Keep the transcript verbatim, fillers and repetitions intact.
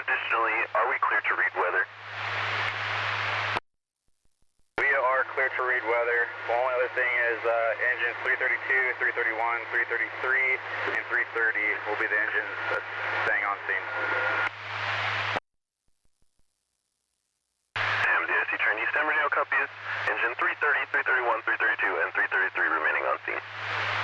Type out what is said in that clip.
Additionally, are we clear to read weather? We are clear to read weather. The only other thing is uh, engines three thirty-two, three thirty-one, three thirty-three, and three thirty will be the engines that's staying on scene. M D S C Trent East Emerging copies. Engine three thirty, three thirty-one, three thirty-two, and three thirty-three remaining on scene.